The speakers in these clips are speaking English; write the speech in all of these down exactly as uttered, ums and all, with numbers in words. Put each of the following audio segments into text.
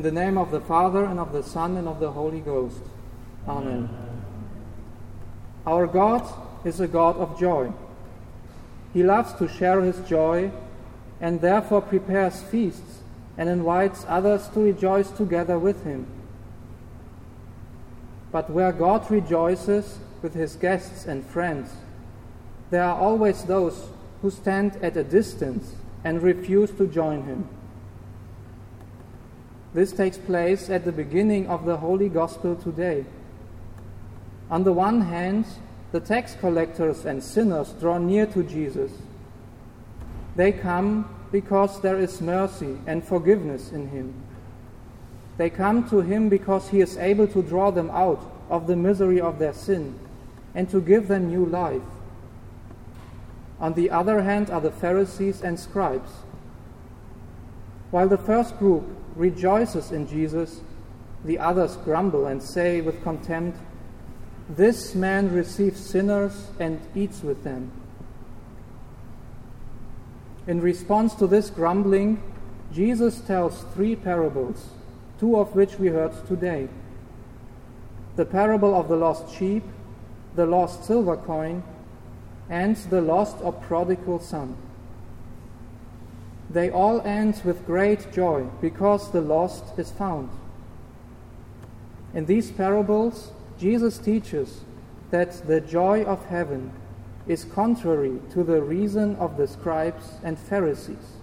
the name of the Father, and of the Son, and of the Holy Ghost. Amen. Our God is a God of joy. He loves to share his joy, and therefore prepares feasts and invites others to rejoice together with him. But where God rejoices with his guests and friends, there are always those who stand at a distance and refuse to join him. This takes place at the beginning of the Holy Gospel today. On the one hand, the tax collectors and sinners draw near to Jesus. They come because there is mercy and forgiveness in him. They come to him because he is able to draw them out of the misery of their sin and to give them new life. On the other hand are the Pharisees and scribes. While the first group rejoices in Jesus, the others grumble and say with contempt, "This man receives sinners and eats with them." In response to this grumbling, Jesus tells three parables, two of which we heard today. The parable of the lost sheep, the lost silver coin, and the lost or prodigal son. They all end with great joy because the lost is found. In these parables, Jesus teaches that the joy of heaven is contrary to the reason of the scribes and Pharisees.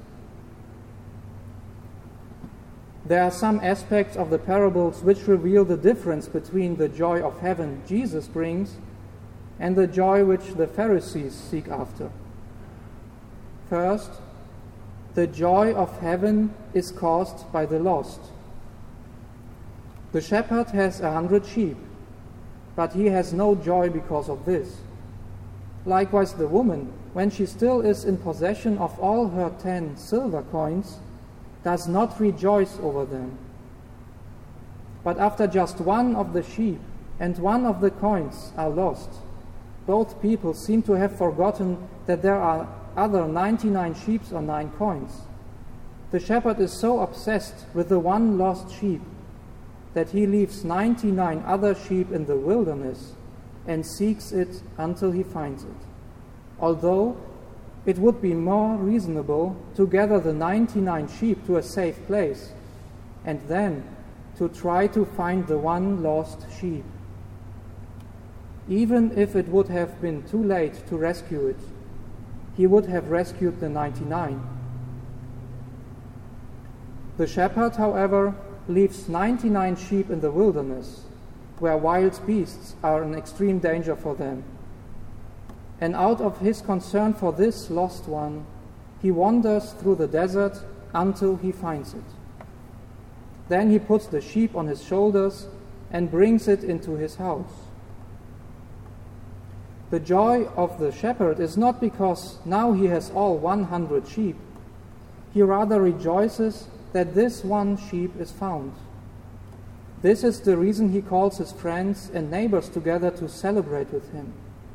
There are some aspects of the parables which reveal the difference between the joy of heaven Jesus brings and the joy which the Pharisees seek after. First, the joy of heaven is caused by the lost. The shepherd has a hundred sheep, but he has no joy because of this. Likewise, the woman, when she still is in possession of all her ten silver coins, does not rejoice over them. But after just one of the sheep and one of the coins are lost, both people seem to have forgotten that there are other ninety-nine sheep or nine coins. The shepherd is so obsessed with the one lost sheep that he leaves ninety-nine other sheep in the wilderness and seeks it until he finds it. Although it would be more reasonable to gather the ninety-nine sheep to a safe place and then to try to find the one lost sheep. Even if it would have been too late to rescue it, he would have rescued the ninety-nine. The shepherd, however, leaves ninety-nine sheep in the wilderness, where wild beasts are in extreme danger for them. And out of his concern for this lost one, he wanders through the desert until he finds it. Then he puts the sheep on his shoulders and brings it into his house. The joy of the shepherd is not because now he has all one hundred sheep. He rather rejoices that this one sheep is found. This is the reason he calls his friends and neighbors together to celebrate with him.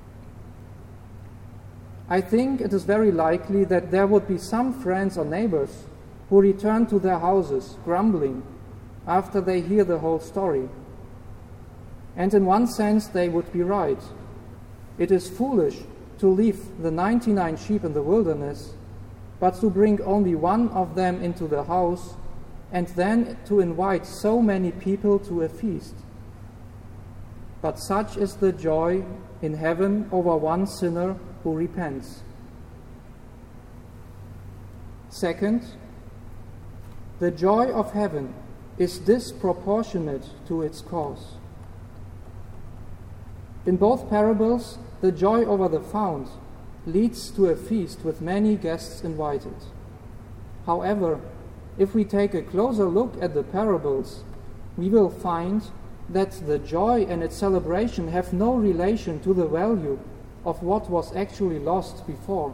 I think it is very likely that there would be some friends or neighbors who return to their houses grumbling after they hear the whole story. And in one sense they would be right. It is foolish to leave the ninety-nine sheep in the wilderness, but to bring only one of them into the house and then to invite so many people to a feast. But such is the joy in heaven over one sinner who repents. Second, the joy of heaven is disproportionate to its cause. In both parables, the joy over the found leads to a feast with many guests invited. However, if we take a closer look at the parables, we will find that the joy and its celebration have no relation to the value of what was actually lost before.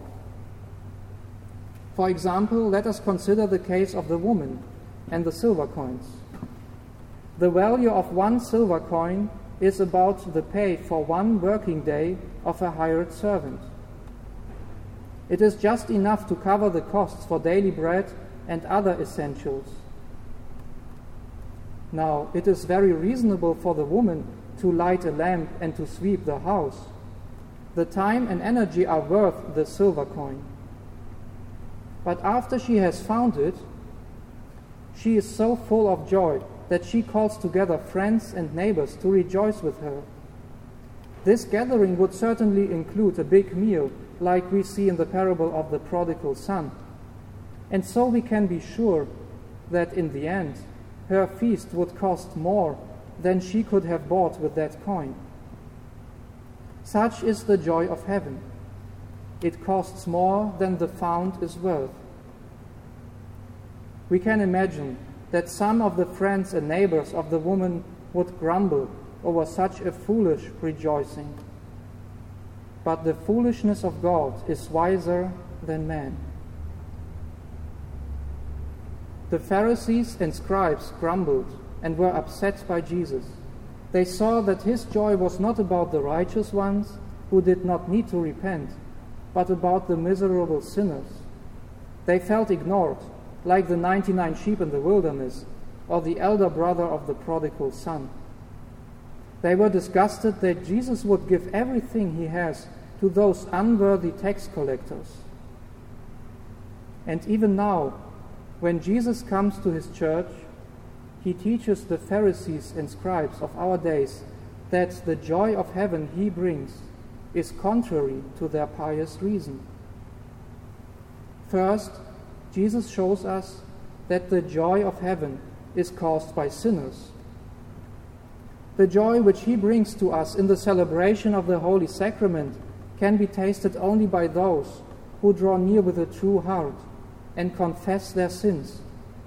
For example, let us consider the case of the woman and the silver coins. The value of one silver coin is about the pay for one working day of a hired servant. It is just enough to cover the costs for daily bread and other essentials. Now, it is very reasonable for the woman to light a lamp and to sweep the house. The time and energy are worth the silver coin. But after she has found it, she is so full of joy that she calls together friends and neighbors to rejoice with her. This gathering would certainly include a big meal, like we see in the parable of the prodigal son. And so we can be sure that in the end, her feast would cost more than she could have bought with that coin. Such is the joy of heaven. It costs more than the fount is worth. We can imagine that some of the friends and neighbors of the woman would grumble over such a foolish rejoicing. But the foolishness of God is wiser than man. The Pharisees and scribes grumbled and were upset by Jesus. They saw that his joy was not about the righteous ones who did not need to repent, but about the miserable sinners. They felt ignored, like the ninety-nine sheep in the wilderness, or the elder brother of the prodigal son. They were disgusted that Jesus would give everything he has to those unworthy tax collectors. And even now, when Jesus comes to his church, he teaches the Pharisees and scribes of our days that the joy of heaven he brings is contrary to their pious reason. First, Jesus shows us that the joy of heaven is caused by sinners. The joy which he brings to us in the celebration of the Holy Sacrament can be tasted only by those who draw near with a true heart and confess their sins.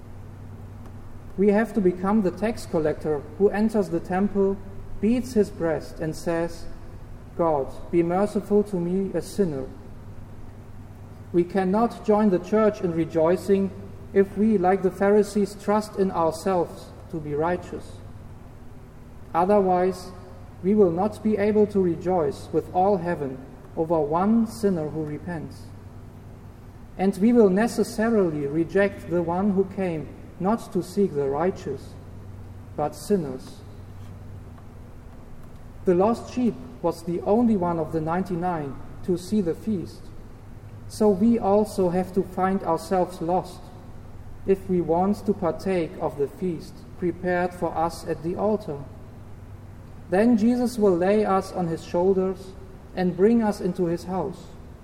We have to become the tax collector who enters the temple, beats his breast, and says, "God, be merciful to me, a sinner." We cannot join the church in rejoicing if we, like the Pharisees, trust in ourselves to be righteous. Otherwise, we will not be able to rejoice with all heaven over one sinner who repents. And we will necessarily reject the one who came not to seek the righteous, but sinners. The lost sheep was the only one of the ninety-nine to see the feast. So we also have to find ourselves lost if we want to partake of the feast prepared for us at the altar. Then Jesus will lay us on his shoulders and bring us into his house.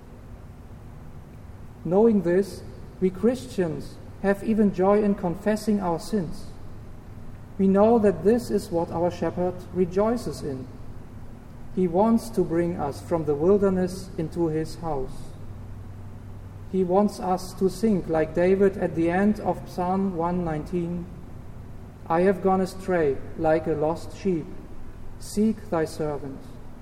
Knowing this, we Christians have even joy in confessing our sins. We know that this is what our shepherd rejoices in. He wants to bring us from the wilderness into his house. He wants us to think like David at the end of Psalm one nineteen, "I have gone astray like a lost sheep. Seek thy servant."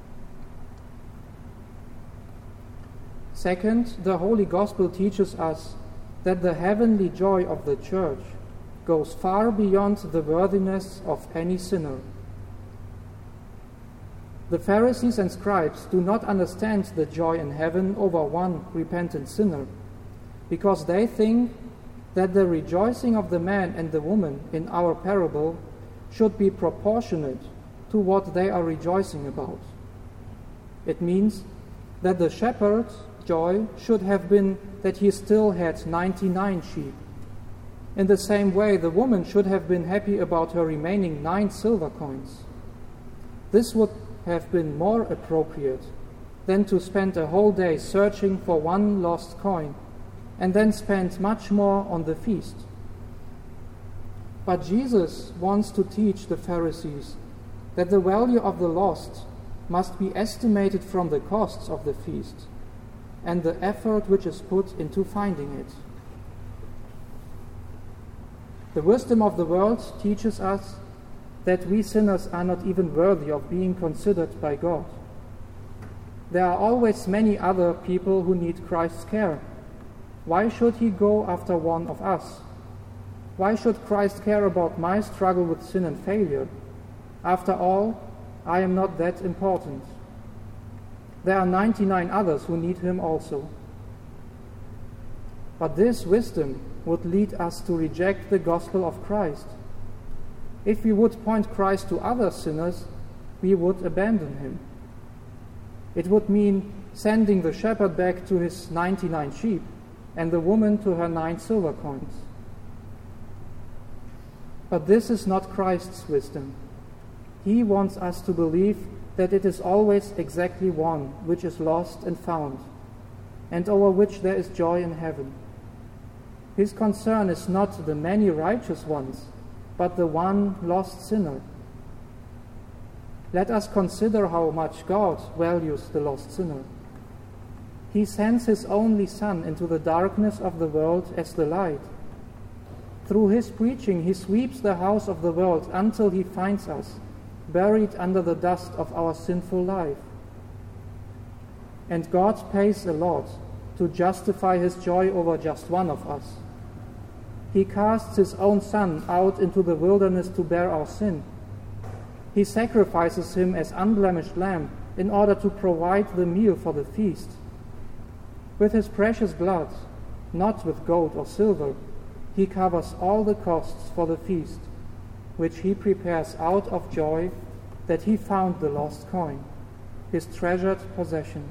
Second, the Holy Gospel teaches us that the heavenly joy of the church goes far beyond the worthiness of any sinner. The Pharisees and scribes do not understand the joy in heaven over one repentant sinner, because they think that the rejoicing of the man and the woman in our parable should be proportionate to what they are rejoicing about. It means that the shepherd's joy should have been that he still had ninety-nine sheep. In the same way, the woman should have been happy about her remaining nine silver coins. This would have been more appropriate than to spend a whole day searching for one lost coin and then spend much more on the feast. But Jesus wants to teach the Pharisees that the value of the lost must be estimated from the costs of the feast and the effort which is put into finding it. The wisdom of the world teaches us that we sinners are not even worthy of being considered by God. There are always many other people who need Christ's care. Why should he go after one of us? Why should Christ care about my struggle with sin and failure? After all, I am not that important. There are ninety-nine others who need him also. But this wisdom would lead us to reject the gospel of Christ. If we would point Christ to other sinners, we would abandon him. It would mean sending the shepherd back to his ninety-nine sheep and the woman to her nine silver coins. But this is not Christ's wisdom. He wants us to believe that it is always exactly one which is lost and found, and over which there is joy in heaven. His concern is not the many righteous ones, but the one lost sinner. Let us consider how much God values the lost sinner. He sends his only Son into the darkness of the world as the light. Through his preaching, he sweeps the house of the world until he finds us, buried under the dust of our sinful life. And God pays a lot to justify his joy over just one of us. He casts his own Son out into the wilderness to bear our sin. He sacrifices him as unblemished lamb in order to provide the meal for the feast. With his precious blood, not with gold or silver, he covers all the costs for the feast, which he prepares out of joy that he found the lost coin, his treasured possession.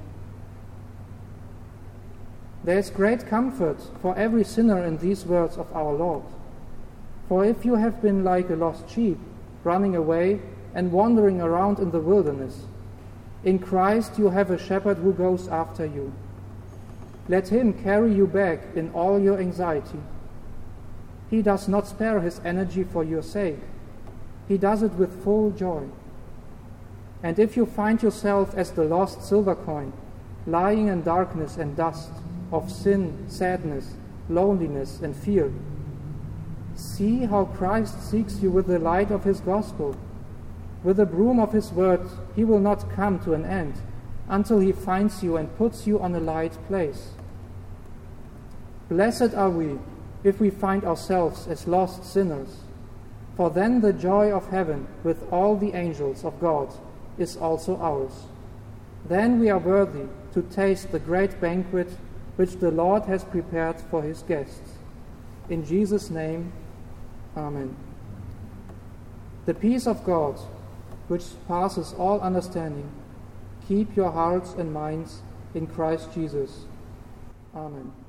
There is great comfort for every sinner in these words of our Lord. For if you have been like a lost sheep, running away and wandering around in the wilderness, in Christ you have a shepherd who goes after you. Let him carry you back in all your anxiety. He does not spare his energy for your sake. He does it with full joy. And if you find yourself as the lost silver coin, lying in darkness and dust of sin, sadness, loneliness, and fear, see how Christ seeks you with the light of his gospel. With the broom of his word, he will not come to an end until he finds you and puts you on a light place. Blessed are we if we find ourselves as lost sinners, for then the joy of heaven with all the angels of God is also ours. Then we are worthy to taste the great banquet which the Lord has prepared for his guests. In Jesus' name, Amen. The peace of God, which passes all understanding, keep your hearts and minds in Christ Jesus. Amen.